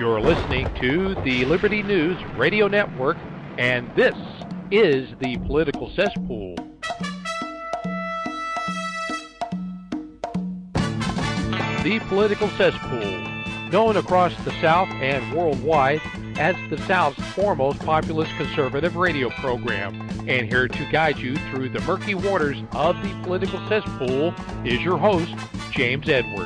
You're listening to the Liberty News Radio Network, and this is the Political Cesspool. The Political Cesspool, known across the South and worldwide as the South's foremost populist conservative radio program. And here to guide you through the murky waters of the Political Cesspool is your host, James Edwards.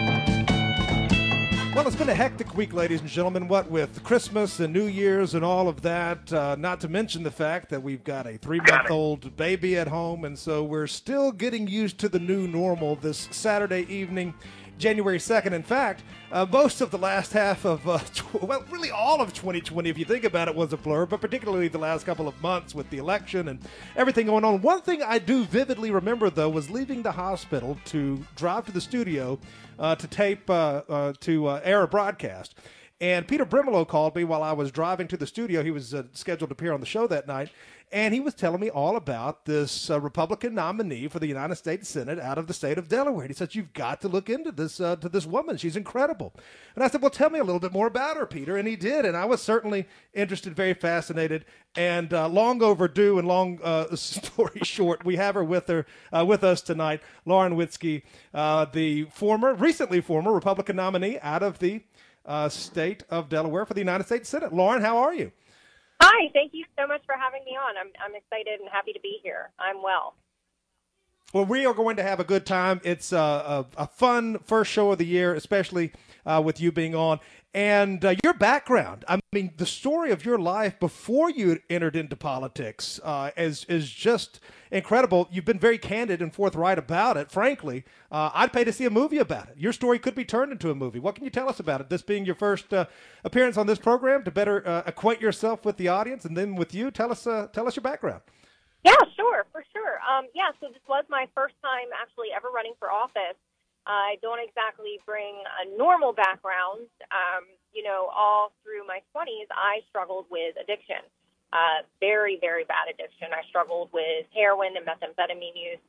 Well, it's been a hectic week, ladies and gentlemen, what with Christmas and New Year's and all of that, not to mention the fact that we've got a 3-month-old baby at home, and so we're still getting used to the new normal this Saturday evening, January 2nd. In fact, most of the last half of, really all of 2020, if you think about it, was a blur, but particularly the last couple of months with the election and everything going on. One thing I do vividly remember, though, was leaving the hospital to drive to the studio to tape, to air a broadcast. And Peter Brimelow called me while I was driving to the studio. He was scheduled to appear on the show that night. And he was telling me all about this Republican nominee for the United States Senate out of the state of Delaware. And he said, you've got to look into this to this woman. She's incredible. And I said, well, tell me a little bit more about her, Peter. And he did. And I was certainly interested, very fascinated, and long overdue. And long story short, we have her with us tonight, Lauren Witzke, the recently former Republican nominee out of the state of Delaware for the United States Senate. Lauren, how are you? Hi, thank you so much for having me on. I'm excited and happy to be here. I'm well. Well, we are going to have a good time. It's a fun first show of the year, especially with you being on. And your background, I mean, the story of your life before you entered into politics is just incredible. You've been very candid and forthright about it. Frankly, I'd pay to see a movie about it. Your story could be turned into a movie. What can you tell us about it? This being your first appearance on this program, to better acquaint yourself with the audience and then with you, tell us your background. Yeah, sure, for sure. So this was my first time actually ever running for office. I don't exactly bring a normal background. All through my 20s, I struggled with addiction, very, very bad addiction. I struggled with heroin and methamphetamine use.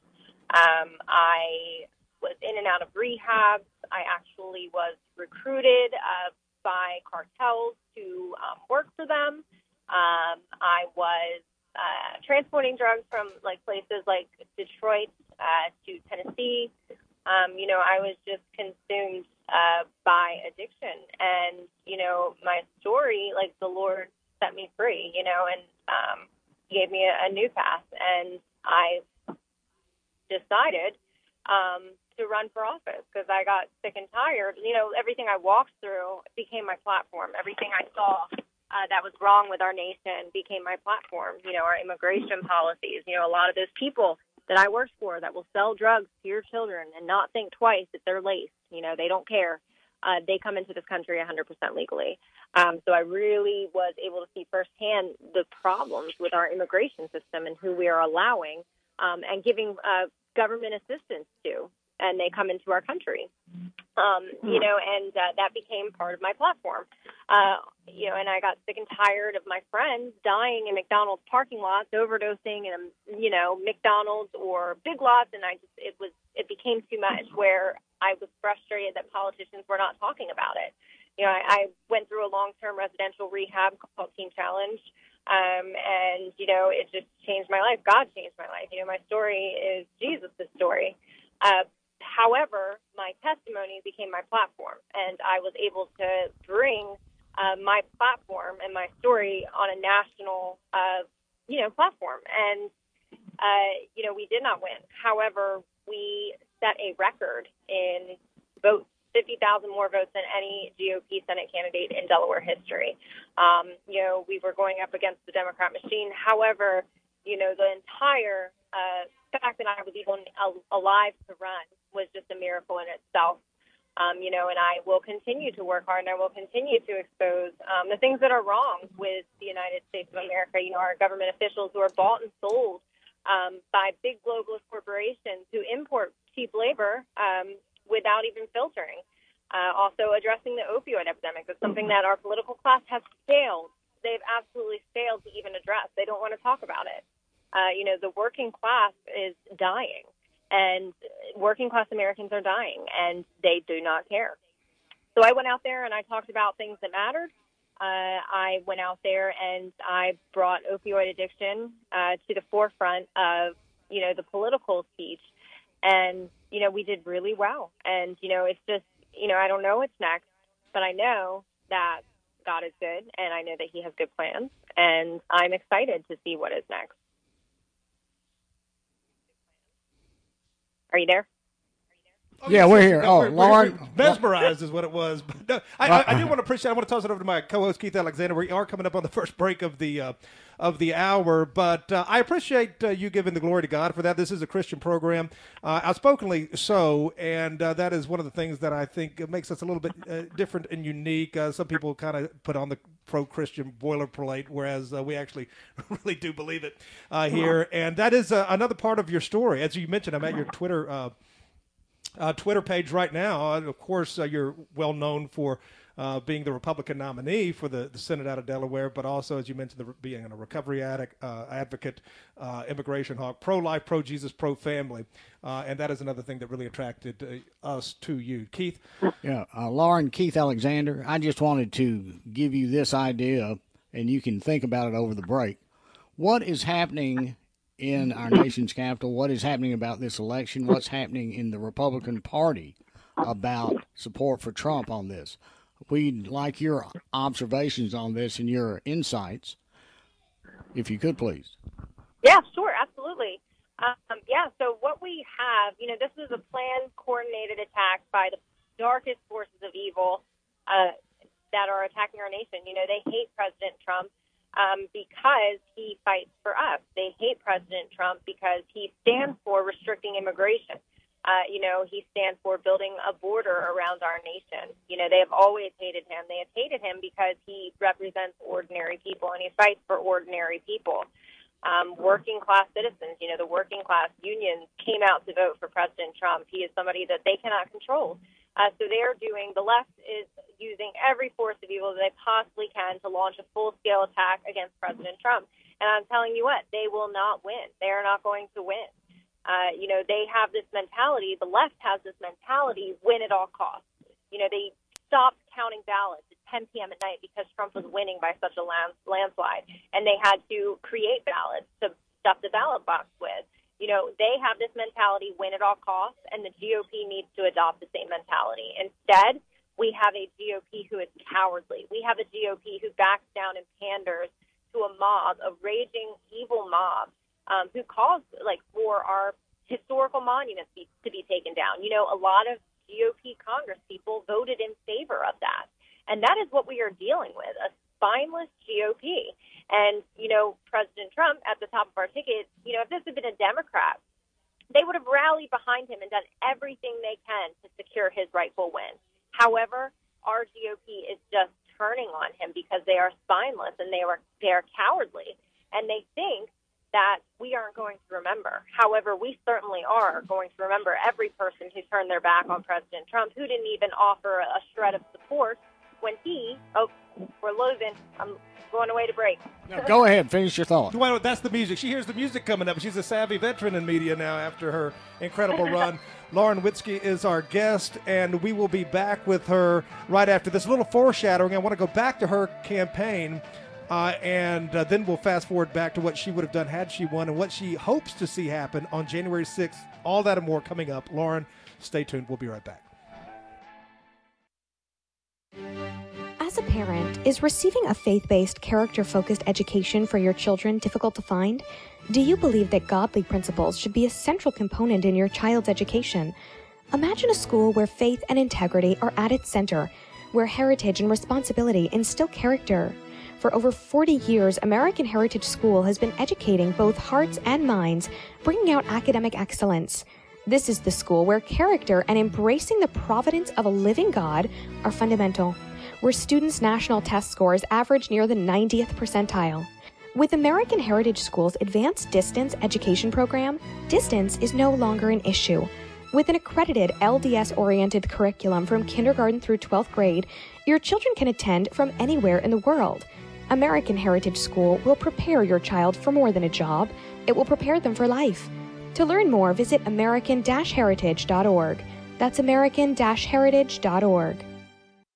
I was in and out of rehab. I actually was recruited by cartels to work for them. I was transporting drugs from places like Detroit to Tennessee. I was just consumed by addiction, and my story, the Lord set me free, and gave me a new path, and I decided to run for office because I got sick and tired. Everything I walked through became my platform. Everything I saw that was wrong with our nation became my platform. Our immigration policies, a lot of those people that I worked for that will sell drugs to your children and not think twice if they're laced. They don't care. They come into this country 100% legally. So I really was able to see firsthand the problems with our immigration system and who we are allowing and giving government assistance to, and they come into our country. And that became part of my platform. And I got sick and tired of my friends dying in McDonald's parking lots, overdosing in, McDonald's or Big Lots, and it became too much where I was frustrated that politicians were not talking about it. I went through a long-term residential rehab called Teen Challenge, and it just changed my life. God changed my life. My story is Jesus' story. However, my testimony became my platform, and I was able to bring my platform and my story on a national, platform. And, we did not win. However, we set a record in votes, 50,000 more votes than any GOP Senate candidate in Delaware history. We were going up against the Democrat machine. However, the entire fact that I was even alive to run was just a miracle in itself. And I will continue to work hard, and I will continue to expose the things that are wrong with the United States of America. Our government officials who are bought and sold by big globalist corporations who import cheap labor without even filtering. Also addressing the opioid epidemic is something that our political class has failed. They've absolutely failed to even address. They don't want to talk about it. The working class is dying, and working class Americans are dying, and they do not care. So I went out there and I talked about things that mattered. I went out there and I brought opioid addiction to the forefront of, the political speech. And, we did really well. And, it's just, I don't know what's next, but I know that God is good and I know that he has good plans. And I'm excited to see what is next. Are you there? Yeah, we're here. Lauren. We're mesmerized is what it was. But no, I do want to appreciate. I want to toss it over to my co-host Keith Alexander. We are coming up on the first break of the hour, but I appreciate you giving the glory to God for that. This is a Christian program, outspokenly so, and that is one of the things that I think makes us a little bit different and unique. Some people kind of put on the pro-Christian boilerplate, whereas we actually really do believe it here, and that is another part of your story. As you mentioned, I'm at your Twitter page right now. Of course, you're well known for being the Republican nominee for the Senate out of Delaware, but also, as you mentioned, being a recovery advocate, immigration hawk, pro-life, pro-Jesus, pro-family. And that is another thing that really attracted us to you. Keith? Yeah, Lauren, Keith Alexander, I just wanted to give you this idea, and you can think about it over the break. What is happening in our nation's capital, what is happening about this election, what's happening in the Republican Party about support for Trump on this? We'd like your observations on this and your insights, if you could, please. Yeah, sure, absolutely. So what we have, this is a planned, coordinated attack by the darkest forces of evil that are attacking our nation. They hate President Trump because he fights for us. They hate President Trump because he stands for restricting immigration. He stands for building a border around our nation. They have always hated him. They have hated him because he represents ordinary people and he fights for ordinary people. Working class citizens, the working class unions came out to vote for President Trump. He is somebody that they cannot control. So the left is using every force of evil that they possibly can to launch a full-scale attack against President Trump. And I'm telling you what, they will not win. They are not going to win. They have this mentality, the left has this mentality, win at all costs. They stopped counting ballots at 10 p.m. at night because Trump was winning by such a landslide. And they had to create ballots to stuff the ballot box with. They have this mentality, win at all costs, and the GOP needs to adopt the same mentality. Instead, we have a GOP who is cowardly. We have a GOP who backs down and panders to a mob, a raging, evil mob, who calls for our historical monuments to be taken down. A lot of GOP Congress people voted in favor of that. And that is what we are dealing with, a spineless GOP. And, President Trump at the top of our ticket, if this had been a Democrat, they would have rallied behind him and done everything they can to secure his rightful win. However, our GOP is just turning on him because they are spineless and they are cowardly. And they think that we aren't going to remember. However, we certainly are going to remember every person who turned their back on President Trump, who didn't even offer a shred of support when we're losing. I'm going away to break. No, go ahead, finish your thought. Well, that's the music. She hears the music coming up. She's a savvy veteran in media now after her incredible run. Lauren Witzke is our guest, and we will be back with her right after this. A little foreshadowing. I want to go back to her campaign, and then we'll fast forward back to what she would have done had she won and what she hopes to see happen on January 6th. All that and more coming up. Lauren, stay tuned. We'll be right back. As a parent, is receiving a faith-based, character-focused education for your children difficult to find? Do you believe that godly principles should be a central component in your child's education? Imagine a school where faith and integrity are at its center, where heritage and responsibility instill character. For over 40 years, American Heritage School has been educating both hearts and minds, bringing out academic excellence. This is the school where character and embracing the providence of a living God are fundamental, where students' national test scores average near the 90th percentile. With American Heritage School's Advanced Distance Education program, distance is no longer an issue. With an accredited LDS-oriented curriculum from kindergarten through 12th grade, your children can attend from anywhere in the world. American Heritage School will prepare your child for more than a job. It will prepare them for life. To learn more, visit American-Heritage.org. That's American-Heritage.org.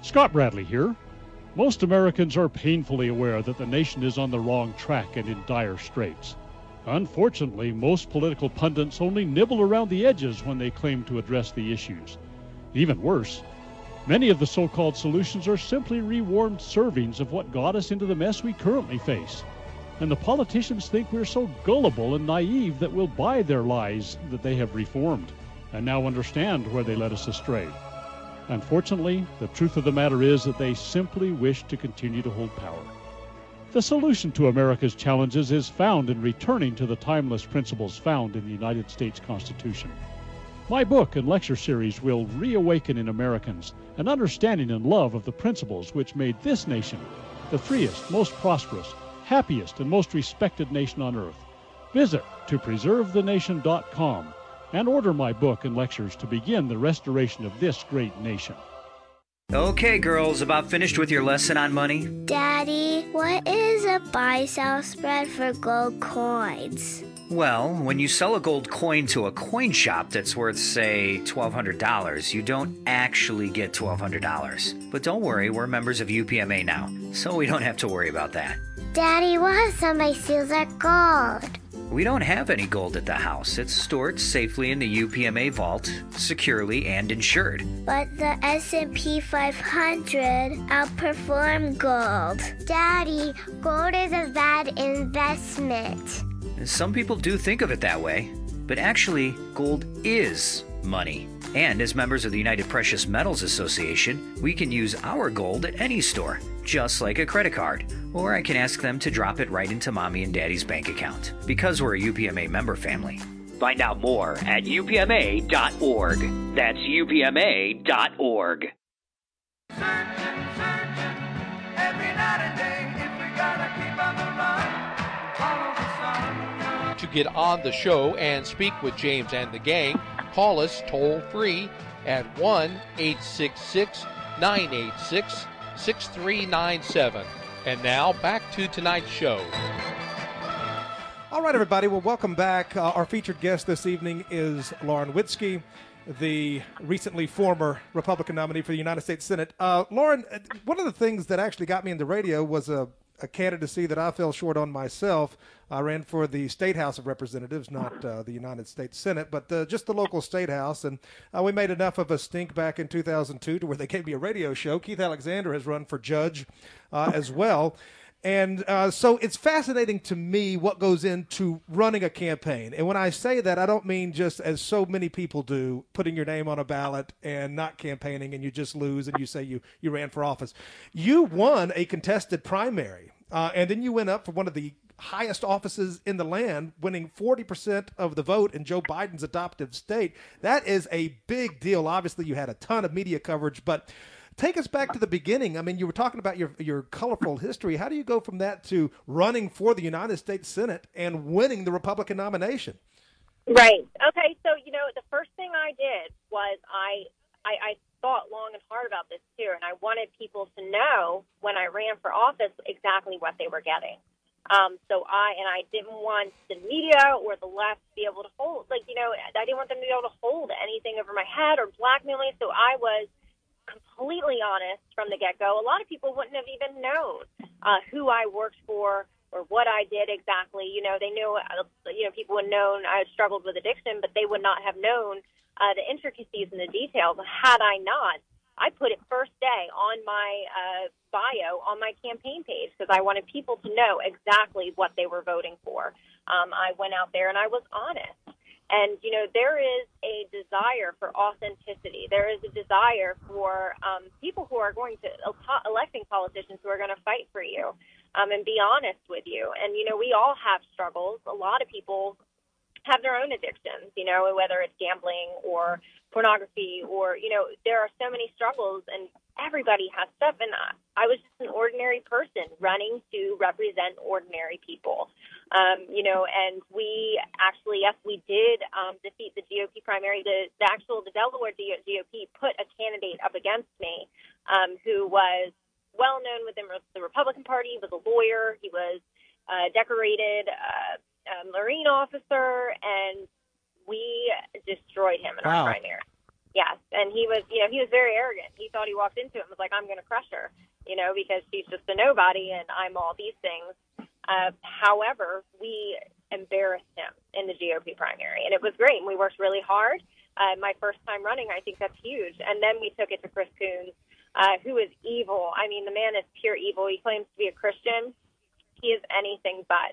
Scott Bradley here. Most Americans are painfully aware that the nation is on the wrong track and in dire straits. Unfortunately, most political pundits only nibble around the edges when they claim to address the issues. Even worse, many of the so-called solutions are simply rewarmed servings of what got us into the mess we currently face. And the politicians think we're so gullible and naive that we'll buy their lies that they have reformed and now understand where they led us astray. Unfortunately, the truth of the matter is that they simply wish to continue to hold power. The solution to America's challenges is found in returning to the timeless principles found in the United States Constitution. My book and lecture series will reawaken in Americans an understanding and love of the principles which made this nation the freest, most prosperous, happiest, and most respected nation on earth. Visit topreservethenation.com and order my book and lectures to begin the restoration of this great nation. Okay, girls, about finished with your lesson on money? Daddy, what is a buy-sell spread for gold coins? Well, when you sell a gold coin to a coin shop that's worth, say, $1,200, you don't actually get $1,200. But don't worry, we're members of UPMA now, so we don't have to worry about that. Daddy, what if somebody steals our gold? We don't have any gold at the house. It's stored safely in the UPMA vault, securely and insured. But the S&P 500 outperformed gold. Daddy, gold is a bad investment. Some people do think of it that way, but actually, gold is money. And as members of the United Precious Metals Association, we can use our gold at any store, just like a credit card. Or I can ask them to drop it right into Mommy and Daddy's bank account, because we're a UPMA member family. Find out more at upma.org. That's upma.org. To get on the show and speak with James and the gang, call us toll-free at 1-866-986-6397. And now, back to tonight's show. All right, everybody. Well, welcome back. Our featured guest this evening is Lauren Witzke, the recently former Republican nominee for the United States Senate. Lauren, one of the things that actually got me into radio was a candidacy that I fell short on myself. I ran for the State House of Representatives, not the United States Senate, but just the local State House. And we made enough of a stink back in 2002 to where they gave me a radio show. Keith Alexander has run for judge as well. And so it's fascinating to me what goes into running a campaign. And when I say that, I don't mean just, as so many people do, putting your name on a ballot and not campaigning and you just lose and you say you ran for office. You won a contested primary, and then you went up for one of the highest offices in the land, winning 40% of the vote in Joe Biden's adoptive state. That is a big deal. Obviously, you had a ton of media coverage, but take us back to the beginning. I mean, you were talking about your colorful history. How do you go from that to running for the United States Senate and winning the Republican nomination? Right. Okay, so, the first thing I did was I thought long and hard about this, too, and I wanted people to know when I ran for office exactly what they were getting. So I didn't want the media or the left to be able to hold, I didn't want them to be able to hold anything over my head or blackmail me, so I was completely honest from the get-go. A lot of people wouldn't have even known who I worked for or what I did exactly. They knew, people would have known I had struggled with addiction, but they would not have known the intricacies and the details. Had I not, I put it first day on my bio on my campaign page because I wanted people to know exactly what they were voting for. I went out there and I was honest. And, there is a desire for authenticity. There is a desire for people who are going to, electing politicians who are going to fight for you and be honest with you. And, we all have struggles. A lot of people have their own addictions, whether it's gambling or pornography or, there are so many struggles and everybody has stuff. And I was just an ordinary person running to represent ordinary people. And we actually, yes, we did defeat the GOP primary. The Delaware GOP put a candidate up against me who was well known within the Republican Party. He was a lawyer. He was a decorated Marine officer, and we destroyed him in our primary. Yes, and he was very arrogant. He thought he walked into it and was like, I'm going to crush her, because she's just a nobody and I'm all these things. However, we embarrassed him in the GOP primary, and it was great, and we worked really hard. My first time running, I think that's huge. And then we took it to Chris Coons, who is evil. I mean, the man is pure evil. He claims to be a Christian. He is anything but.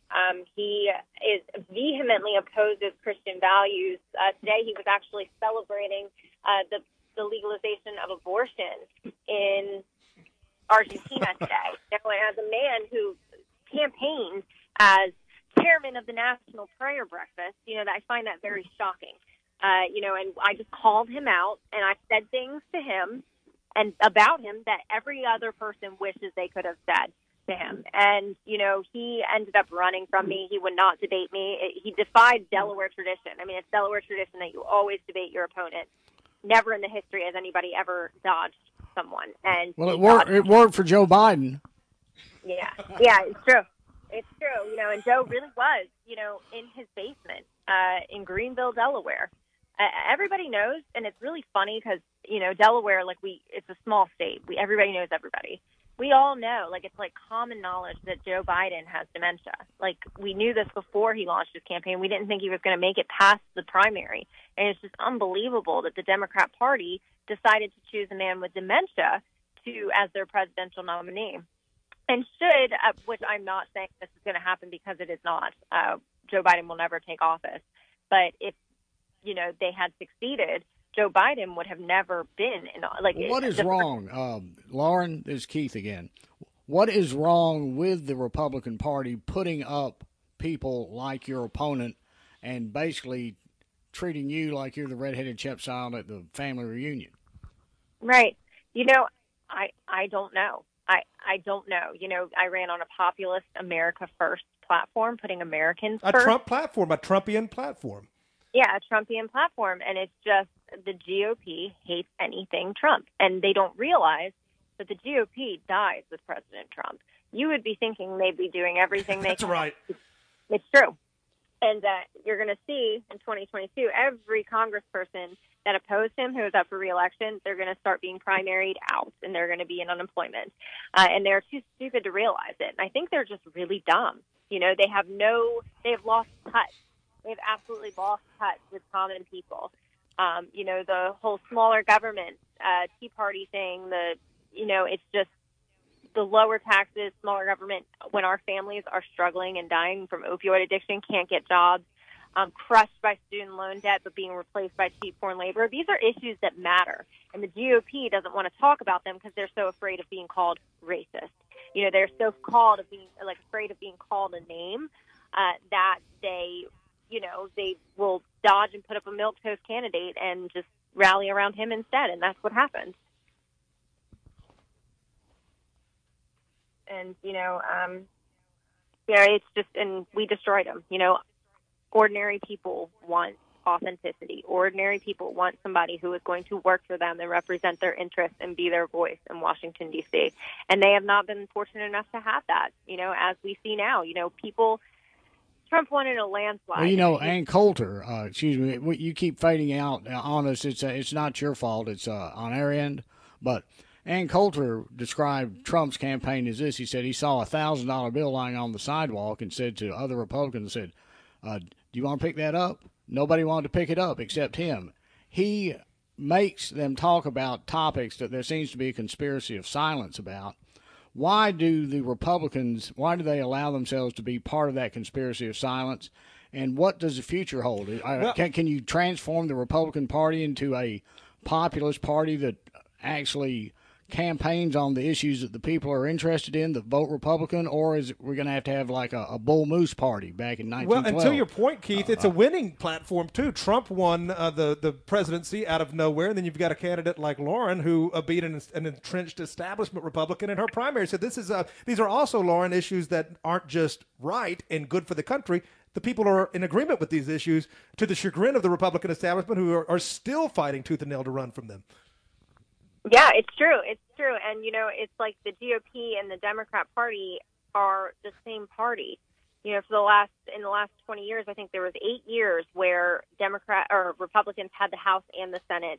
He is vehemently opposes Christian values. Today he was actually celebrating the legalization of abortion in Argentina today. As a man who campaigned as chairman of the National Prayer Breakfast, I find that very shocking. And I just called him out, and I said things to him and about him that every other person wishes they could have said to him. And, he ended up running from me. He would not debate me. He defied Delaware tradition. I mean, it's Delaware tradition that you always debate your opponent. Never in the history has anybody ever dodged someone. And well, it worked for Joe Biden. Yeah, it's true. It's true, and Joe really was, in his basement in Greenville, Delaware. Everybody knows, and it's really funny because, Delaware, it's a small state. Everybody knows everybody. We all know, it's common knowledge that Joe Biden has dementia. We knew this before he launched his campaign. We didn't think he was going to make it past the primary. And it's just unbelievable that the Democrat Party decided to choose a man with dementia as their presidential nominee. And which I'm not saying this is going to happen because it is not. Joe Biden will never take office. But if, they had succeeded, Joe Biden would have never been in. What is wrong, Lauren? This is Keith again. What is wrong with the Republican Party putting up people like your opponent and basically treating you like you're the redheaded stepchild at the family reunion? Right. I don't know. I don't know. I ran on a populist America First platform, putting Americans first. A Trump platform, a Trumpian platform. Yeah, a Trumpian platform, and it's just the GOP hates anything Trump, and they don't realize that the GOP dies with President Trump. You would be thinking they'd be doing everything they That's can. Right. It's true. And you're going to see in 2022, every congressperson that opposed him who was up for re-election, they're going to start being primaried out, and they're going to be in unemployment. And they're too stupid to realize it. And I think they're just really dumb. They have lost touch. They've absolutely lost touch with common people. The whole smaller government, Tea Party thing, it's just the lower taxes, smaller government, when our families are struggling and dying from opioid addiction, can't get jobs, crushed by student loan debt, but being replaced by cheap foreign labor. These are issues that matter. And the GOP doesn't want to talk about them because they're so afraid of being called racist. They're so afraid of being called a name that they will dodge and put up a milquetoast candidate and just rally around him instead, and that's what happened. And, it's just, and we destroyed him. Ordinary people want authenticity. Ordinary people want somebody who is going to work for them and represent their interests and be their voice in Washington, D.C. And they have not been fortunate enough to have that, as we see now. Trump won in a landslide. Well, Ann Coulter, you keep fading out on us. It's not your fault. It's on our end. But Ann Coulter described Trump's campaign as this. He said he saw a $1,000 bill lying on the sidewalk and said to other Republicans, do you want to pick that up? Nobody wanted to pick it up except him. He makes them talk about topics that there seems to be a conspiracy of silence about. Why do the Republicans, they allow themselves to be part of that conspiracy of silence? And what does the future hold? Can you transform the Republican Party into a populist party that actually campaigns on the issues that the people are interested in that vote Republican, or is we're going to have like a bull moose party back in 1912? Well, and to your point, Keith, it's a winning platform too. Trump won the presidency out of nowhere, and then you've got a candidate like Lauren who beat an entrenched establishment Republican in her primary. So these are also, Lauren, issues that aren't just right and good for the country. The people are in agreement with these issues to the chagrin of the Republican establishment, who are still fighting tooth and nail to run from them. Yeah, it's true. It's true. And, it's like the GOP and the Democrat Party are the same party. In the last 20 years, I think there was 8 years where Republicans had the House and the Senate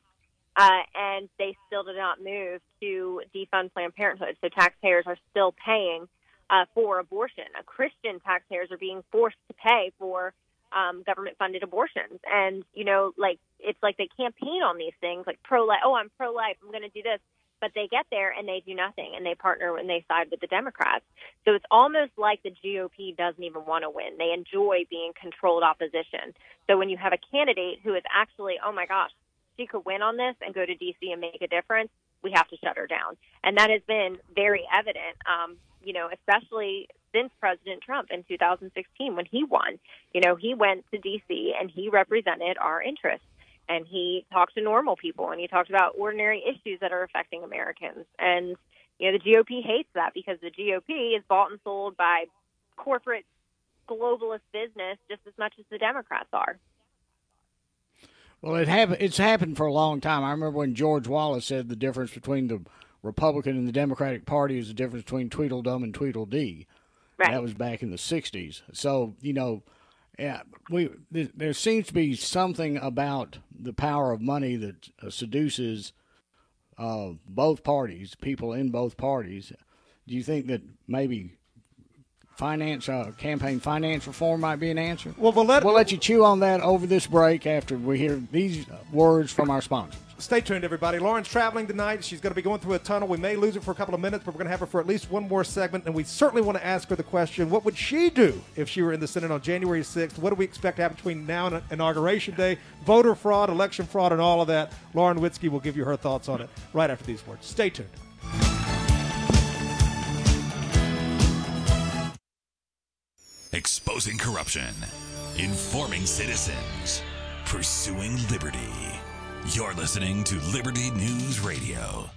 and they still did not move to defund Planned Parenthood. So taxpayers are still paying for abortion. Christian taxpayers are being forced to pay for government-funded abortions. And, it's like they campaign on these things, like pro-life. Oh, I'm pro-life. I'm going to do this. But they get there and they do nothing, and they partner and they side with the Democrats. So it's almost like the GOP doesn't even want to win. They enjoy being controlled opposition. So when you have a candidate who is actually, oh, my gosh, she could win on this and go to D.C. and make a difference, we have to shut her down. And that has been very evident, especially since President Trump in 2016 when he won. He went to D.C. and he represented our interests. And he talked to normal people, and he talked about ordinary issues that are affecting Americans. And, the GOP hates that because the GOP is bought and sold by corporate globalist business just as much as the Democrats are. Well, it's happened for a long time. I remember when George Wallace said the difference between the Republican and the Democratic Party is the difference between Tweedledum and Tweedledee. Right. That was back in the 60s. So, yeah, there seems to be something about the power of money that seduces both parties, people in both parties. Do you think that maybe campaign finance reform might be an answer? Well, we'll let you chew on that over this break after we hear these words from our sponsors. Stay tuned, everybody. Lauren's traveling tonight. She's going to be going through a tunnel. We may lose her for a couple of minutes, but we're going to have her for at least one more segment, and we certainly want to ask her the question, what would she do if she were in the Senate on January 6th? What do we expect to happen between now and Inauguration Day? Voter fraud, election fraud, and all of that. Lauren Witzke will give you her thoughts on it right after these words. Stay tuned. Exposing corruption, informing citizens, pursuing liberty. You're listening to Liberty News Radio.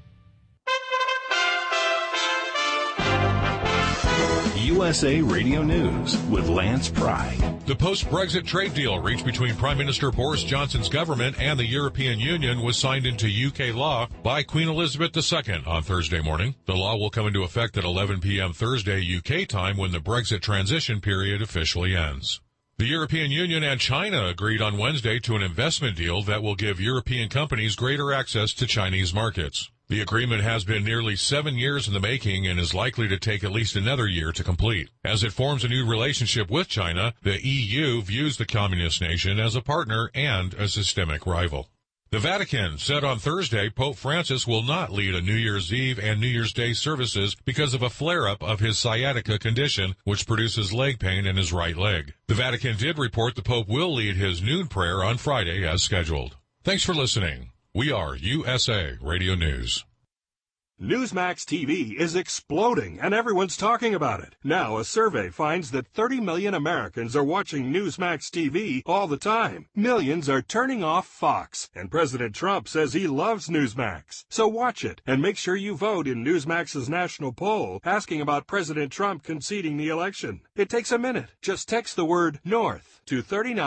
USA Radio News with Lance Pry. The post-Brexit trade deal reached between Prime Minister Boris Johnson's government and the European Union was signed into UK law by Queen Elizabeth II on Thursday morning. The law will come into effect at 11 p.m. Thursday UK time when the Brexit transition period officially ends. The European Union and China agreed on Wednesday to an investment deal that will give European companies greater access to Chinese markets. The agreement has been nearly 7 years in the making and is likely to take at least another year to complete. As it forms a new relationship with China, the EU views the communist nation as a partner and a systemic rival. The Vatican said on Thursday Pope Francis will not lead a New Year's Eve and New Year's Day services because of a flare-up of his sciatica condition, which produces leg pain in his right leg. The Vatican did report the Pope will lead his noon prayer on Friday as scheduled. Thanks for listening. We are USA Radio News. Newsmax TV is exploding, and everyone's talking about it. Now, a survey finds that 30 million Americans are watching Newsmax TV all the time. Millions are turning off Fox, and President Trump says he loves Newsmax. So watch it, and make sure you vote in Newsmax's national poll asking about President Trump conceding the election. It takes a minute. Just text the word NORTH to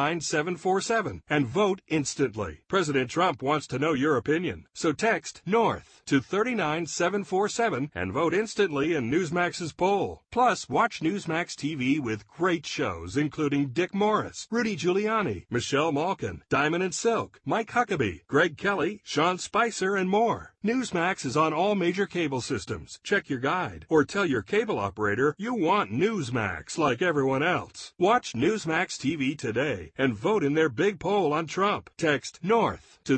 39747 and vote instantly. President Trump wants to know your opinion, so text NORTH to 39747 and vote instantly in Newsmax's poll. Plus, watch Newsmax TV with great shows including Dick Morris, Rudy Giuliani, Michelle Malkin, Diamond and Silk, Mike Huckabee, Greg Kelly, Sean Spicer, and more. Newsmax is on all major cable systems. Check your guide or tell your cable operator you want Newsmax like everyone else. Watch Newsmax TV today and vote in their big poll on Trump. Text NORTH to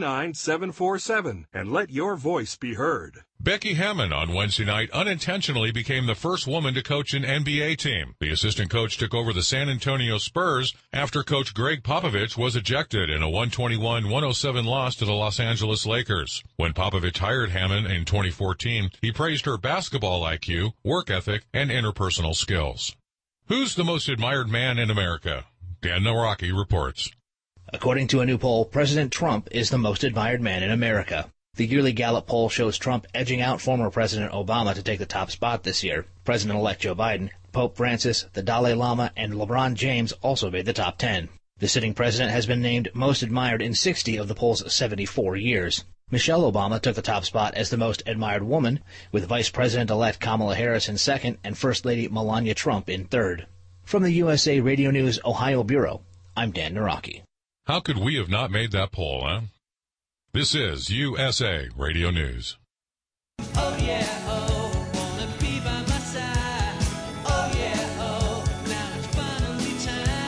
39747 and let your voice be heard. Becky Hammon on Wednesday night unintentionally became the first woman to coach an NBA team. The assistant coach took over the San Antonio Spurs after coach Greg Popovich was ejected in a 121-107 loss to the Los Angeles Lakers. When Popovich hired Hammon in 2014, he praised her basketball IQ, work ethic, and interpersonal skills. Who's the most admired man in America? Dan Nawrocki reports. According to a new poll, President Trump is the most admired man in America. The yearly Gallup poll shows Trump edging out former President Obama to take the top spot this year. President-elect Joe Biden, Pope Francis, the Dalai Lama, and LeBron James also made the top 10. The sitting president has been named most admired in 60 of the poll's 74 years. Michelle Obama took the top spot as the most admired woman, with Vice President-elect Kamala Harris in second and First Lady Melania Trump in third. From the USA Radio News Ohio Bureau, I'm Dan Nawrocki. How could we have not made that poll, huh? This is USA Radio News. Oh yeah, oh, wanna be by my side. Oh yeah, oh, now it's finally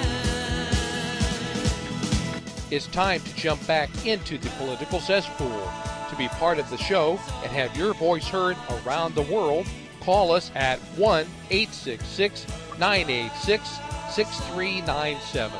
time. It's time to jump back into the political cesspool. To be part of the show and have your voice heard around the world, call us at 1-866-986-6397.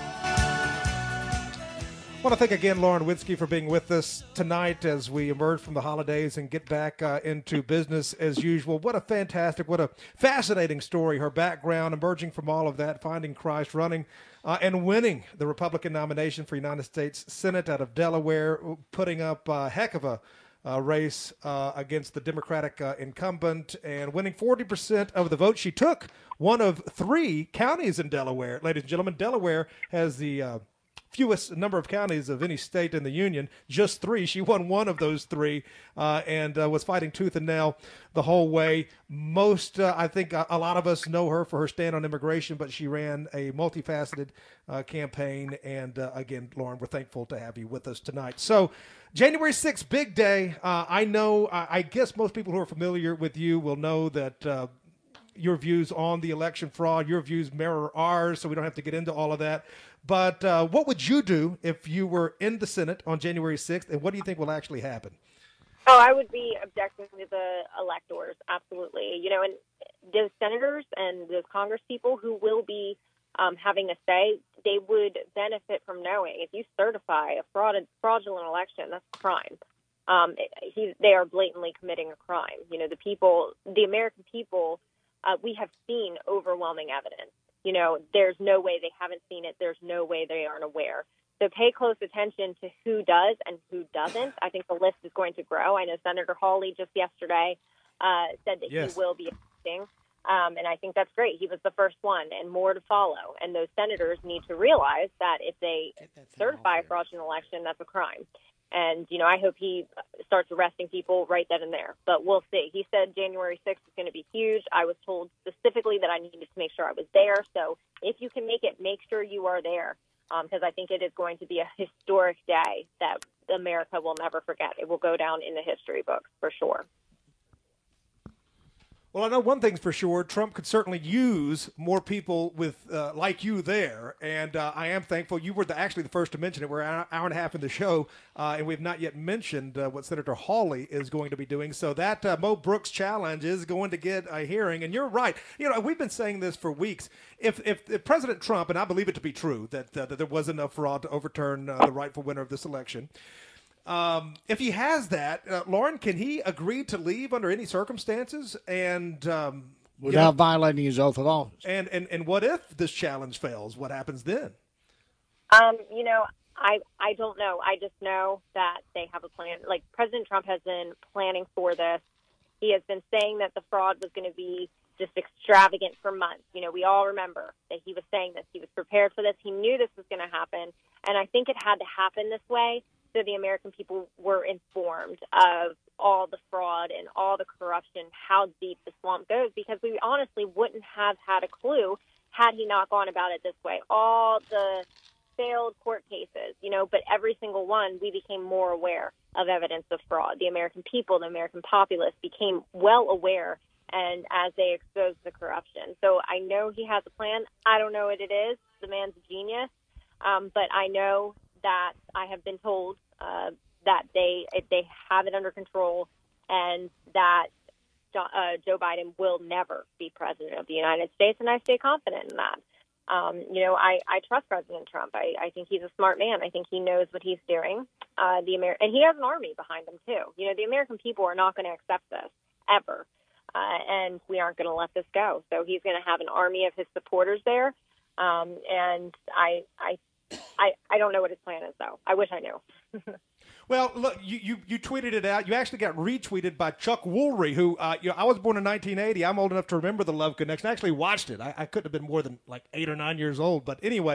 I want to thank again Lauren Witzke for being with us tonight as we emerge from the holidays and get back into business as usual. What a fascinating story. Her background, emerging from all of that, finding Christ, running and winning the Republican nomination for United States Senate out of Delaware, putting up a heck of a race against the Democratic incumbent and winning 40% of the vote. She took one of 3 counties in Delaware. Ladies and gentlemen, Delaware has the fewest number of counties of any state in the union, just 3. She won one of those 3 and was fighting tooth and nail the whole way. I think a lot of us know her for her stand on immigration, but she ran a multifaceted campaign. And again, Lauren, we're thankful to have you with us tonight. So January 6th, big day. I guess most people who are familiar with you will know that your views on the election fraud, your views mirror ours, so we don't have to get into all of that. But what would you do if you were in the Senate on January 6th, and what do you think will actually happen? Oh, I would be objecting to the electors, absolutely. You know, and those senators and those Congress people who will be having a say, they would benefit from knowing if you certify a fraudulent election, that's a crime. They are blatantly committing a crime. You know, the American people, we have seen overwhelming evidence. You know, there's no way they haven't seen it. There's no way they aren't aware. So pay close attention to who does and who doesn't. I think the list is going to grow. I know Senator Hawley just yesterday said that Yes. he will be acting, and I think that's great. He was the first one, and more to follow. And those senators need to realize that if they certify a fraudulent election, that's a crime. And, you know, I hope he starts arresting people right then and there. But we'll see. He said January 6th is going to be huge. I was told specifically that I needed to make sure I was there. So if you can make it, make sure you are there, because I think it is going to be a historic day that America will never forget. It will go down in the history books for sure. Well, I know one thing's for sure. Trump could certainly use more people with like you there, and I am thankful. You were actually the first to mention it. We're an hour and a half in the show, and we've not yet mentioned what Senator Hawley is going to be doing. So that Mo Brooks challenge is going to get a hearing, and you're right. You know, we've been saying this for weeks. If President Trump, and I believe it to be true, that there was enough fraud to overturn the rightful winner of this election, if he has that, Lauren, can he agree to leave under any circumstances and without violating his oath of office? And what if this challenge fails? What happens then? You know, I don't know. I just know that they have a plan. Like, President Trump has been planning for this. He has been saying that the fraud was going to be just extravagant for months. You know, we all remember that he was saying this. He was prepared for this. He knew this was going to happen. And I think it had to happen this way so the American people were informed of all the fraud and all the corruption, how deep the swamp goes, because we honestly wouldn't have had a clue had he not gone about it this way. All the failed court cases, you know, but every single one, we became more aware of evidence of fraud. The American people, the American populace became well aware, and as they exposed the corruption. So I know he has a plan. I don't know what it is. The man's a genius. But I know that I have been told that they have it under control, and that Joe Biden will never be president of the United States, and I stay confident in that. You know, I trust President Trump. I think he's a smart man. I think he knows what he's doing. And he has an army behind him too. You know, the American people are not going to accept this ever, and we aren't going to let this go. So he's going to have an army of his supporters there, and I don't know what his plan is, though. I wish I knew. Well, look, you tweeted it out. You actually got retweeted by Chuck Woolery, who, you know, I was born in 1980. I'm old enough to remember the Love Connection. I actually watched it. I couldn't have been more than like 8 or 9 years old. But anyway,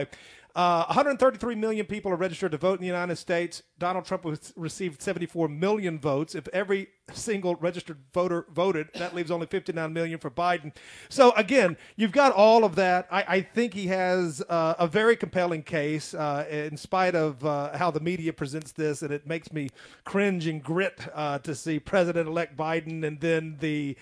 133 million people are registered to vote in the United States. Donald Trump received 74 million votes. If every single registered voter voted, that leaves only 59 million for Biden. So, again, you've got all of that. I think he has a very compelling case in spite of how the media presents this, and it makes me cringe and grit to see President-elect Biden and then the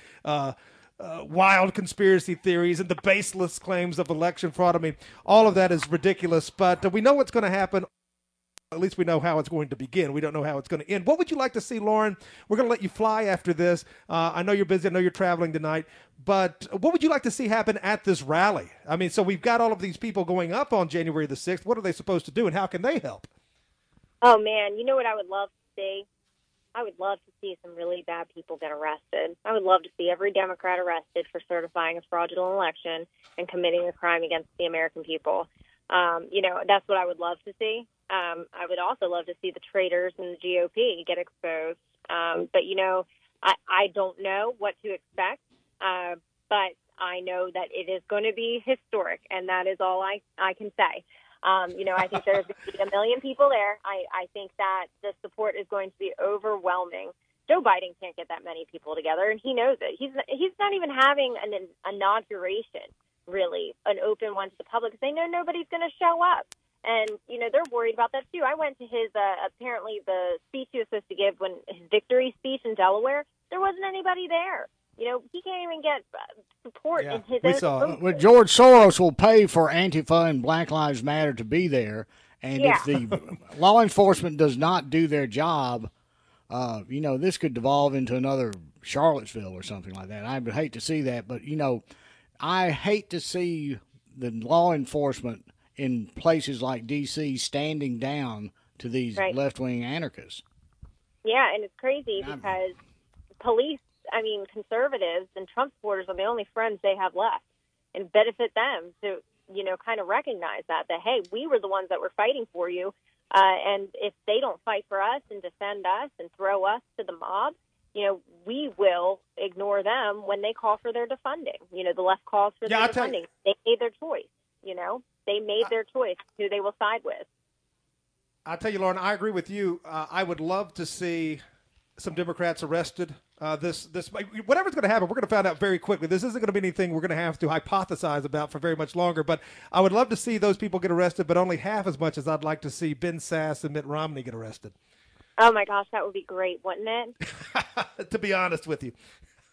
wild conspiracy theories and the baseless claims of election fraud. I mean, all of that is ridiculous, but we know what's going to happen. At least we know how it's going to begin. We don't know how it's going to end. What would you like to see, Lauren? We're going to let you fly after this. I know you're busy. I know you're traveling tonight. But what would you like to see happen at this rally? I mean, so we've got all of these people going up on January the 6th. What are they supposed to do, and how can they help? Oh, man, you know what I would love to see? I would love to see some really bad people get arrested. I would love to see every Democrat arrested for certifying a fraudulent election and committing a crime against the American people. That's what I would love to see. I would also love to see the traitors in the GOP get exposed. But I don't know what to expect, but I know that it is going to be historic, and that is all I can say. I think there's going to be 1 million people there. I think that the support is going to be overwhelming. Joe Biden can't get that many people together, and he knows it. He's not even having an inauguration, really, an open one to the public, because they know nobody's going to show up. And, they're worried about that, too. I went to his, apparently the speech he was supposed to give when his victory speech in Delaware. There wasn't anybody there. He can't even get support in his own. Well, George Soros will pay for Antifa and Black Lives Matter to be there. And if the law enforcement does not do their job, this could devolve into another Charlottesville or something like that. I would hate to see that. But, I hate to see the law enforcement in places like D.C. standing down to these left-wing anarchists. Yeah, and it's crazy because conservatives and Trump supporters are the only friends they have left, and benefit them to, kind of recognize that, hey, we were the ones that were fighting for you. And if they don't fight for us and defend us and throw us to the mob, we will ignore them when they call for their defunding. The left calls for their defunding. They made their choice, They made their choice who they will side with. I'll tell you, Lauren, I agree with you. I would love to see some Democrats arrested. Whatever's going to happen, we're going to find out very quickly. This isn't going to be anything we're going to have to hypothesize about for very much longer. But I would love to see those people get arrested, but only half as much as I'd like to see Ben Sasse and Mitt Romney get arrested. Oh, my gosh, that would be great, wouldn't it? To be honest with you.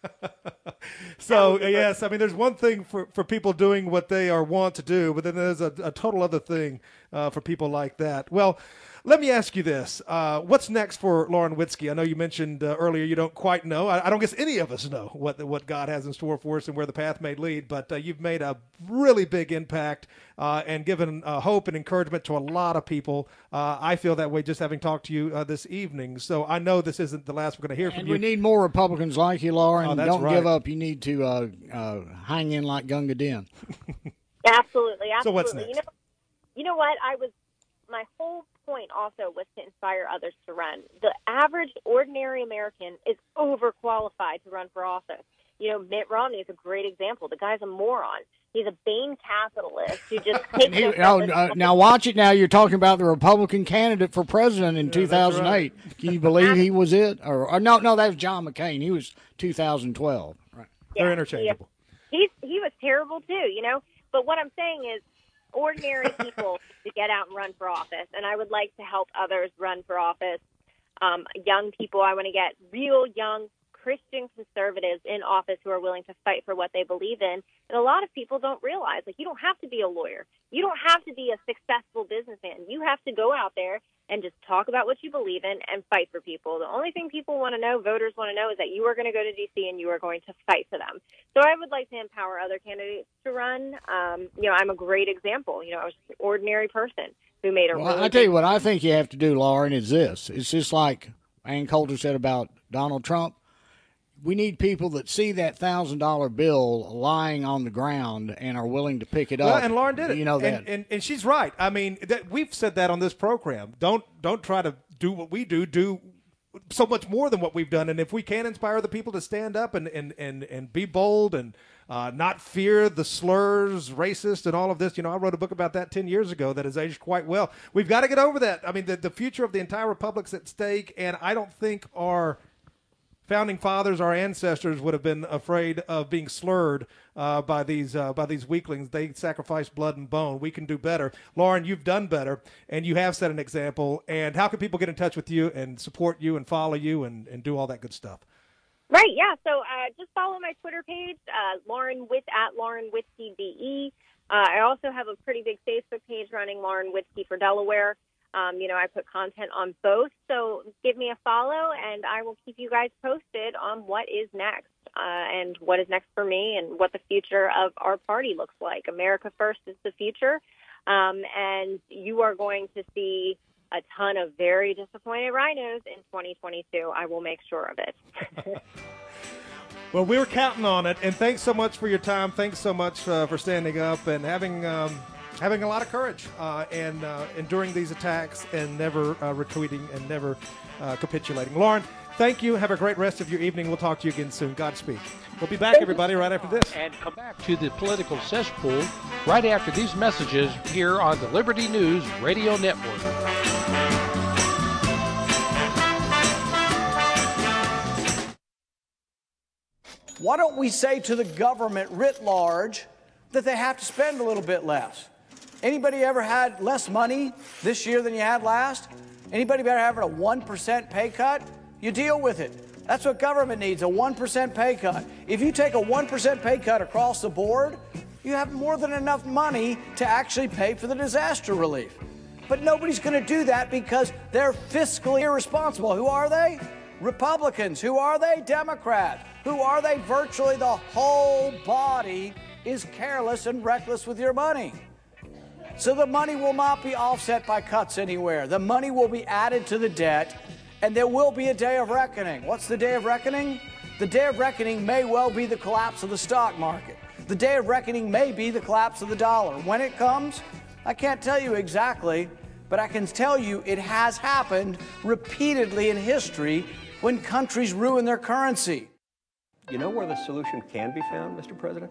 So, yes, there's one thing for people doing what they are wont to do, but then there's a total other thing for people like that. Well, let me ask you this. What's next for Lauren Witzke? I know you mentioned earlier you don't quite know. I don't guess any of us know what God has in store for us and where the path may lead, but you've made a really big impact and given hope and encouragement to a lot of people. I feel that way just having talked to you this evening. So I know this isn't the last we're going to hear from you. We need more Republicans like you, Lauren. Don't right. give up. You need to hang in like Gunga Din. Absolutely. So what's next? You know what? My whole point also was to inspire others to run. The average ordinary American is overqualified to run for office. Mitt Romney is a great example. The guy's a moron. He's a Bain capitalist who just takes now watch it now. You're talking about the Republican candidate for president in 2008. Right. Can you believe he was it? Or no, that was John McCain. He was 2012. Right. Yeah, they're interchangeable. Yeah. He was terrible too, But what I'm saying is, ordinary people to get out and run for office, and I would like to help others run for office. Young people, I want to get real young Christian conservatives in office who are willing to fight for what they believe in. And a lot of people don't realize, you don't have to be a lawyer. You don't have to be a successful businessman. You have to go out there and just talk about what you believe in and fight for people. The only thing people want to know, voters want to know, is that you are going to go to D.C. and you are going to fight for them. So I would like to empower other candidates to run. I'm a great example. I was an ordinary person who made a really I tell you what I think you have to do, Lauren, is this. It's just like Ann Coulter said about Donald Trump. We need people that see that $1,000 bill lying on the ground and are willing to pick it up. Well, and Lauren did it. You know that, and she's right. We've said that on this program. Don't try to do what we do. Do so much more than what we've done. And if we can inspire the people to stand up and be bold and not fear the slurs, racist, and all of this. I wrote a book about that 10 years ago that has aged quite well. We've got to get over that. I mean, the future of the entire republic's at stake, and I don't think our founding fathers, our ancestors, would have been afraid of being slurred by these weaklings. They sacrificed blood and bone. We can do better. Lauren, you've done better, and you have set an example. And how can people get in touch with you and support you and follow you and do all that good stuff? Right, yeah. So just follow my Twitter page, Lauren Witzke BE. I also have a pretty big Facebook page running, Lauren Witzke for Delaware. I put content on both, so give me a follow, and I will keep you guys posted on what is next and what is next for me and what the future of our party looks like. America First is the future, and you are going to see a ton of very disappointed rhinos in 2022. I will make sure of it. Well, we're counting on it, and thanks so much for your time. Thanks so much for standing up and having a lot of courage and enduring these attacks and never retweeting and never capitulating. Lauren, thank you. Have a great rest of your evening. We'll talk to you again soon. Godspeed. We'll be back, everybody, right after this. And come back to the political cesspool right after these messages here on the Liberty News Radio Network. Why don't we say to the government writ large that they have to spend a little bit less? Anybody ever had less money this year than you had last? Anybody ever having a 1% pay cut? You deal with it. That's what government needs, a 1% pay cut. If you take a 1% pay cut across the board, you have more than enough money to actually pay for the disaster relief. But nobody's going to do that because they're fiscally irresponsible. Who are they? Republicans. Who are they? Democrats. Who are they? Virtually the whole body is careless and reckless with your money. So the money will not be offset by cuts anywhere. The money will be added to the debt, and there will be a day of reckoning. What's the day of reckoning? The day of reckoning may well be the collapse of the stock market. The day of reckoning may be the collapse of the dollar. When it comes, I can't tell you exactly, but I can tell you it has happened repeatedly in history when countries ruin their currency. You know where the solution can be found, Mr. President?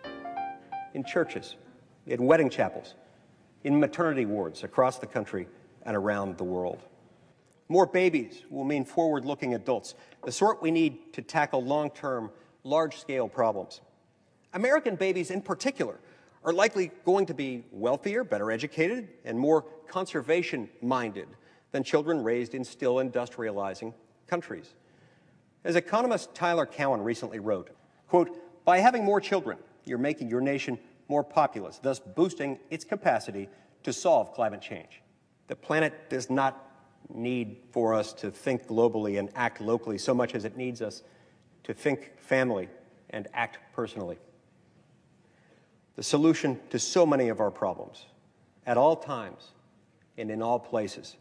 In churches, in wedding chapels, in maternity wards across the country and around the world. More babies will mean forward-looking adults, the sort we need to tackle long-term, large-scale problems. American babies in particular are likely going to be wealthier, better educated, and more conservation-minded than children raised in still industrializing countries. As economist Tyler Cowen recently wrote, quote, "By having more children, you're making your nation more populous, thus boosting its capacity to solve climate change. The planet does not need for us to think globally and act locally so much as it needs us to think family and act personally. The solution to so many of our problems, at all times and in all places,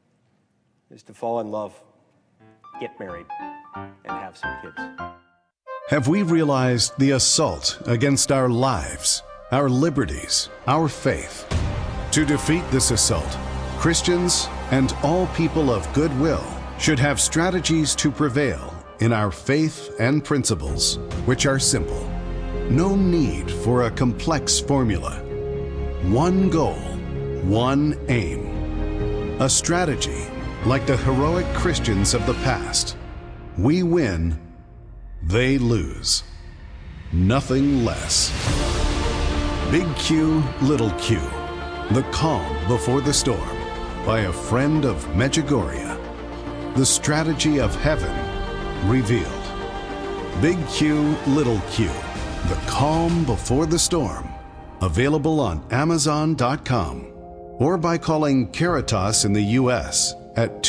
is to fall in love, get married, and have some kids." Have we realized the assault against our lives, our liberties, our faith? To defeat this assault, Christians and all people of goodwill should have strategies to prevail in our faith and principles, which are simple. No need for a complex formula. One goal, one aim. A strategy like the heroic Christians of the past. We win, they lose. Nothing less. Big Q, Little Q. The Calm Before the Storm by a friend of Medjugorje. The strategy of heaven revealed. Big Q, Little Q. The Calm Before the Storm. Available on Amazon.com or by calling Caritas in the U.S. at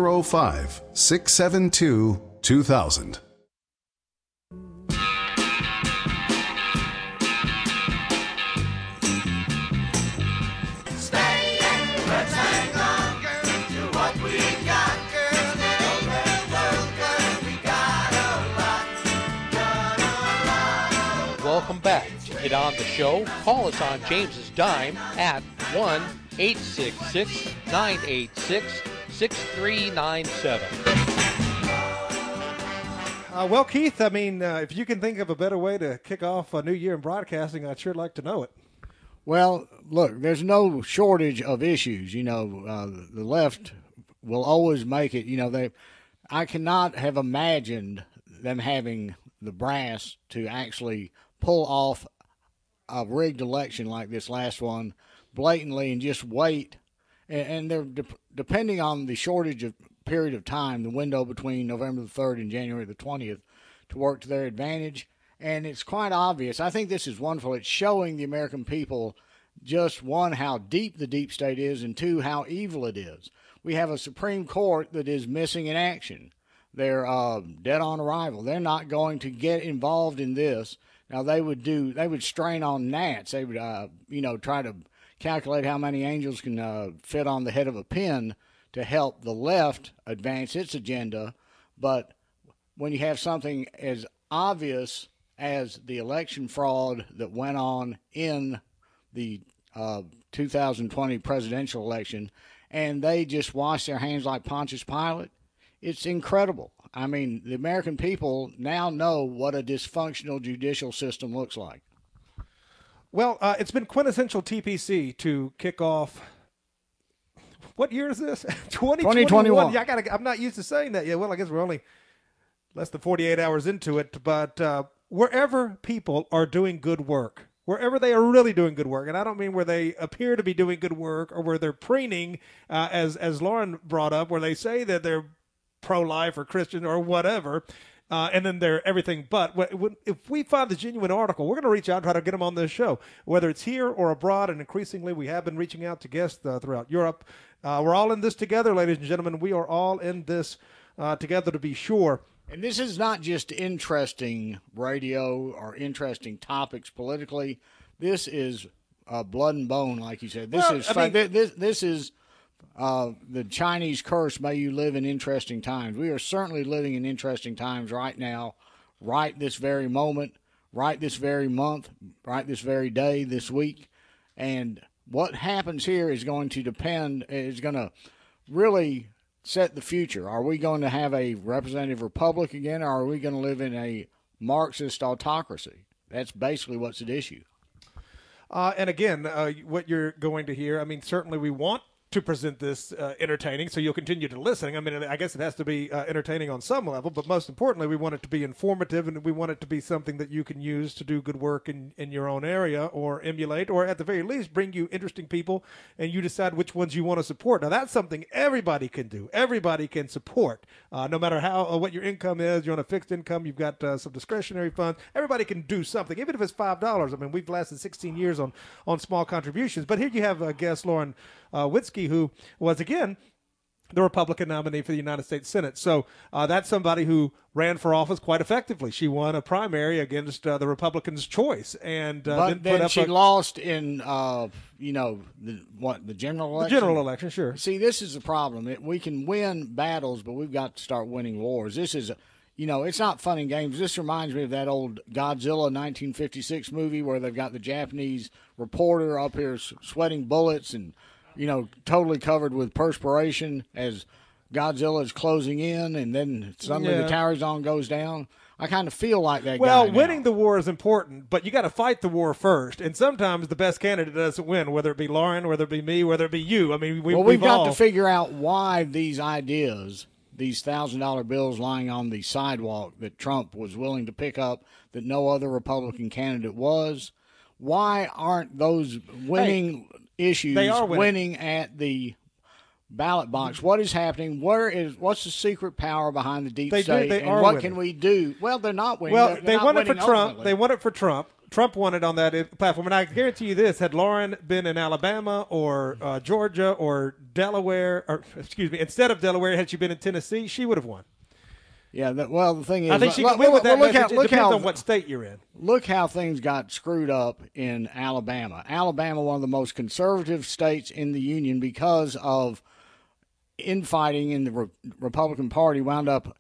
205-672-2000. Welcome back. To get on the show, call us on James's Dime at 1-866-986-6397. Well, Keith, I mean, if you can think of a better way to kick off a new year in broadcasting, I'd sure like to know it. Well, look, there's no shortage of issues. You know, the left will always make it. You know, I cannot have imagined them having the brass to actually pull off a rigged election like this last one blatantly and just wait. And they're depending on the shortage of period of time, the window between November the 3rd and January the 20th, to work to their advantage. And it's quite obvious. I think this is wonderful. It's showing the American people, just one, how deep the deep state is, and two, how evil it is. We have a Supreme Court that is missing in action. They're dead on arrival. They're not going to get involved in this. Now, they would strain on gnats. They would, try to calculate how many angels can fit on the head of a pin to help the left advance its agenda. But when you have something as obvious as the election fraud that went on in the 2020 presidential election, and they just wash their hands like Pontius Pilate, it's incredible. I mean, the American people now know what a dysfunctional judicial system looks like. Well, it's been quintessential TPC to kick off. What year is this? 2021. Yeah, I'm not used to saying that yet. Well, I guess we're only less than 48 hours into it. But wherever people are doing good work, wherever they are really doing good work, and I don't mean where they appear to be doing good work or where they're preening, as Lauren brought up, where they say that they're pro-life or Christian or whatever, and then they're everything but. If we find the genuine article, we're going to reach out and try to get them on this show, whether it's here or abroad, and increasingly we have been reaching out to guests throughout Europe. We're all in this together, ladies and gentlemen. We are all in this together, to be sure. And this is not just interesting radio or interesting topics politically. This is blood and bone, like you said. This is the Chinese curse, may you live in interesting times. We are certainly living in interesting times right now, right this very moment, right this very month, right this very day, this week. And what happens here is going to really set the future. Are we going to have a representative republic again, or are we going to live in a Marxist autocracy? That's basically what's at issue. And again, what you're going to hear, I mean, certainly we want to present this entertaining, so you'll continue to listen. I mean, I guess it has to be entertaining on some level, but most importantly, we want it to be informative, and we want it to be something that you can use to do good work in your own area or emulate, or at the very least, bring you interesting people, and you decide which ones you want to support. Now, that's something everybody can do. Everybody can support, no matter what your income is. You're on a fixed income. You've got some discretionary funds. Everybody can do something, even if it's $5. I mean, we've lasted 16 years on small contributions. But here you have guest Lauren Witzke, who was, again, the Republican nominee for the United States Senate. So that's somebody who ran for office quite effectively. She won a primary against the Republicans' choice. And then she lost in, the general election? The general election, sure. See, this is the problem. We can win battles, but we've got to start winning wars. This is, it's not fun and games. This reminds me of that old Godzilla 1956 movie where they've got the Japanese reporter up here sweating bullets and totally covered with perspiration as Godzilla is closing in, and then suddenly the tower zone goes down. I kind of feel like that guy. Well, winning the war is important, but you got to fight the war first. And sometimes the best candidate doesn't win, whether it be Lauren, whether it be me, whether it be you. I mean, we've got to figure out why these ideas, these $1,000 bills lying on the sidewalk that Trump was willing to pick up, that no other Republican candidate was. Why aren't those winning issues winning at the ballot box? What is happening? What's the secret power behind the deep state? And what winning. Can we do? Well, they're not winning. Well, they won it for Trump. They won it for Trump. Trump won it on that platform. And I guarantee you this, had Lauren been in Alabama or Georgia or Delaware, instead of Delaware, had she been in Tennessee, she would have won. Yeah, the thing is, I think she can win with that message. It depends on what state you're in. Look how things got screwed up in Alabama. Alabama, one of the most conservative states in the union, because of infighting in the Republican Party, wound up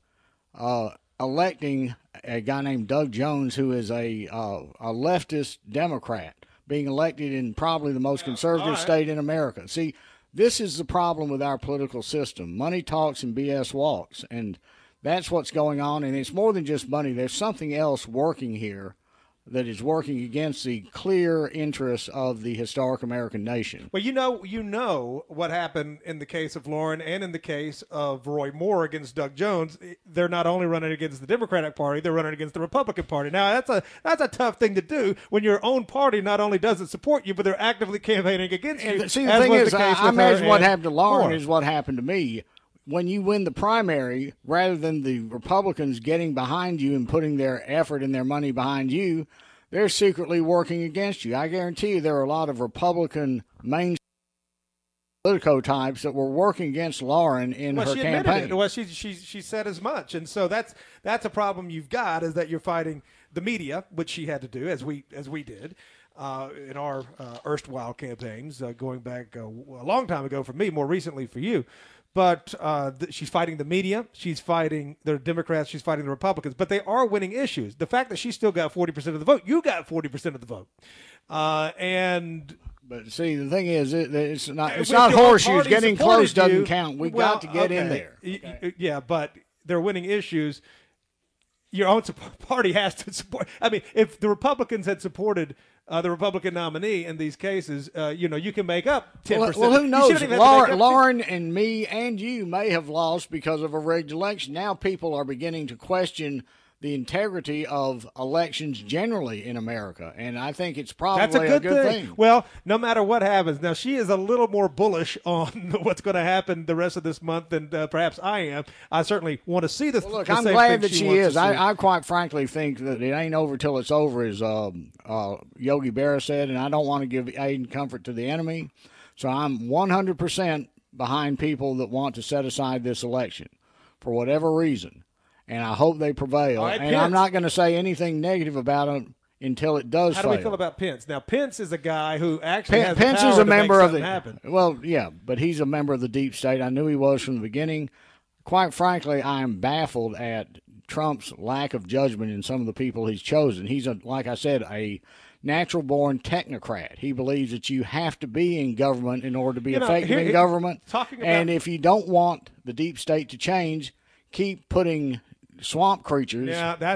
electing a guy named Doug Jones, who is a leftist Democrat, being elected in probably the most conservative state in America. See, this is the problem with our political system. Money talks and BS walks, and That's what's going on, and it's more than just money. There's something else working here that is working against the clear interests of the historic American nation. Well, you know what happened in the case of Lauren and in the case of Roy Moore against Doug Jones. They're not only running against the Democratic Party, they're running against the Republican Party. Now, that's a tough thing to do when your own party not only doesn't support you, but they're actively campaigning against you. See, the thing is, I imagine what happened to Lauren Moore. is what happened to me. When you win the primary, rather than the Republicans getting behind you and putting their effort and their money behind you, they're secretly working against you. I guarantee you there are a lot of Republican main Politico types that were working against Lauren in her she campaign. admitted it. Well, she said as much, and so that's a problem you've got, is that you're fighting the media, which she had to do as we did in our erstwhile campaigns, going back a long time ago for me, more recently for you. But she's fighting the media. She's fighting the Democrats. She's fighting the Republicans. But they are winning issues. The fact that she still got 40% of the vote, you got 40% of the vote, But see, the thing is, it's not horseshoes. Getting close doesn't count. We've got to get in there. Okay. Yeah, but they're winning issues. Your own party has to support. I mean, if the Republicans had supported the Republican nominee in these cases, you can make up 10%. Well, who knows? Lauren and me and you may have lost because of a rigged election. Now people are beginning to question the integrity of elections generally in America, and I think it's probably a good thing. Well, no matter what happens, now she is a little more bullish on what's going to happen the rest of this month than perhaps I am. I certainly want to see this. Look, I'm glad that she is. I quite frankly think that it ain't over till it's over, as Yogi Berra said, and I don't want to give aid and comfort to the enemy. So I'm 100% behind people that want to set aside this election for whatever reason. And I hope they prevail. Right, and I'm not going to say anything negative about them until it does fail. How do we feel about Pence? Now, Pence is a guy who actually has Pence the power is a to member make of the happen. Well, yeah, but he's a member of the deep state. I knew he was from the beginning. Quite frankly, I am baffled at Trump's lack of judgment in some of the people he's chosen. He's, like I said, a natural-born technocrat. He believes that you have to be in government in order to be effective in government. And if you don't want the deep state to change, keep putting swamp creatures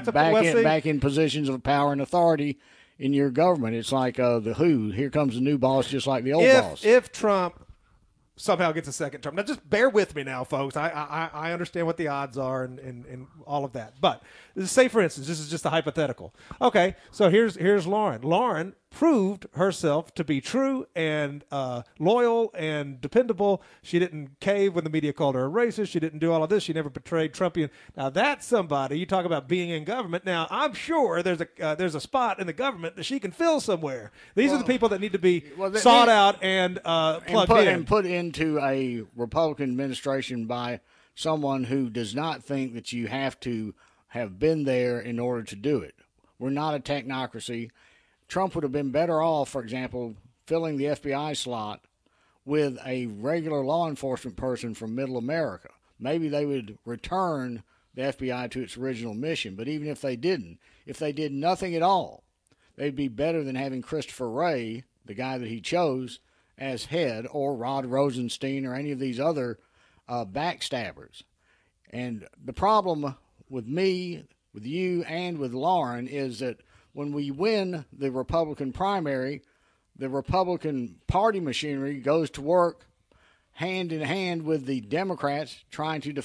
back in positions of power and authority in your government. It's like the Who. Here comes the new boss, just like the old boss. If Trump somehow gets a second term, now just bear with me now, folks. I understand what the odds are and all of that. But say, for instance, this is just a hypothetical. Okay, so here's Lauren. Lauren proved herself to be true and loyal and dependable. She didn't cave when the media called her a racist. She didn't do all of this. She never betrayed Trumpian. Now that's somebody. You talk about being in government. Now I'm sure there's a spot in the government that she can fill somewhere. These are the people that need to be sought out and plugged in and put into a Republican administration by someone who does not think that you have to have been there in order to do it. We're not a technocracy. Trump would have been better off, for example, filling the FBI slot with a regular law enforcement person from Middle America. Maybe they would return the FBI to its original mission. But even if they didn't, if they did nothing at all, they'd be better than having Christopher Wray, the guy that he chose, as head, or Rod Rosenstein, or any of these other backstabbers. And the problem with me, with you, and with Lauren is that when we win the Republican primary, the Republican Party machinery goes to work hand in hand with the Democrats trying to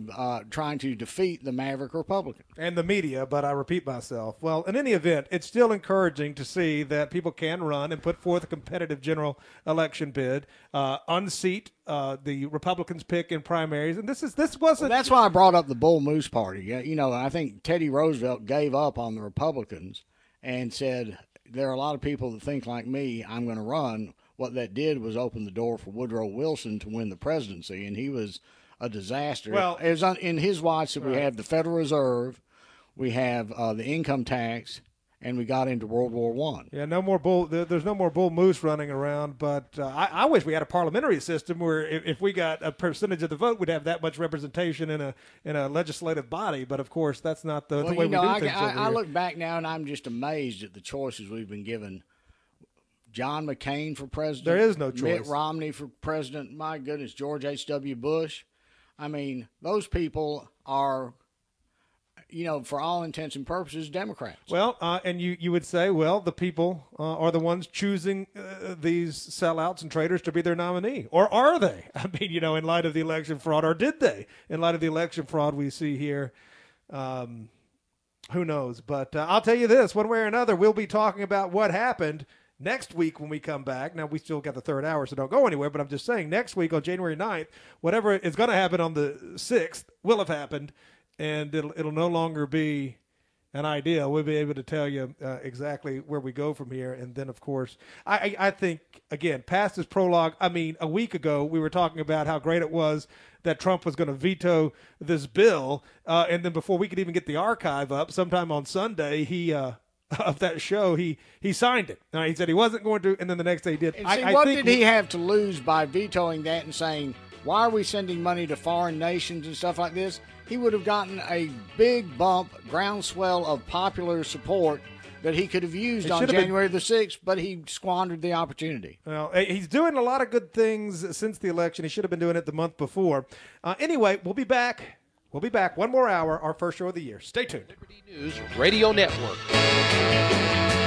defeat the maverick Republican. And the media, but I repeat myself. Well, in any event, it's still encouraging to see that people can run and put forth a competitive general election bid, unseat the Republicans' pick in primaries. And this wasn't. Well, that's why I brought up the Bull Moose Party. You know, I think Teddy Roosevelt gave up on the Republicans and said, there are a lot of people that think like me, I'm going to run. What that did was open the door for Woodrow Wilson to win the presidency, and he was a disaster. Well, it was in his watch that we have the Federal Reserve, we have the income tax, and we got into World War I. Yeah, no more bull. There's no more bull moose running around. But I wish we had a parliamentary system where if we got a percentage of the vote, we'd have that much representation in a legislative body. But of course, that's not the way we do things. I look back now and I'm just amazed at the choices we've been given. John McCain for president. There is no choice. Mitt Romney for president. My goodness, George H.W. Bush. I mean, those people are for all intents and purposes, Democrats. Well, and you would say, well, the people are the ones choosing these sellouts and traitors to be their nominee. Or are they? I mean, in light of the election fraud, or did they? In light of the election fraud we see here, who knows? But I'll tell you this, one way or another, we'll be talking about what happened next week when we come back. Now, we still got the third hour, so don't go anywhere, but I'm just saying next week on January 9th, whatever is going to happen on the 6th will have happened, and it'll no longer be an idea. We'll be able to tell you exactly where we go from here. And then, of course, I think, again, past this prologue, a week ago we were talking about how great it was that Trump was going to veto this bill, and then before we could even get the archive up, sometime on Sunday, he of that show, he signed it. He said he wasn't going to, and then the next day he did. And what did he have to lose by vetoing that and saying, why are we sending money to foreign nations and stuff like this? He would have gotten a big bump, groundswell of popular support that he could have used on January the 6th, but he squandered the opportunity. Well, he's doing a lot of good things since the election. He should have been doing it the month before. Anyway, we'll be back. We'll be back one more hour, our first show of the year. Stay tuned. Liberty News Radio Network.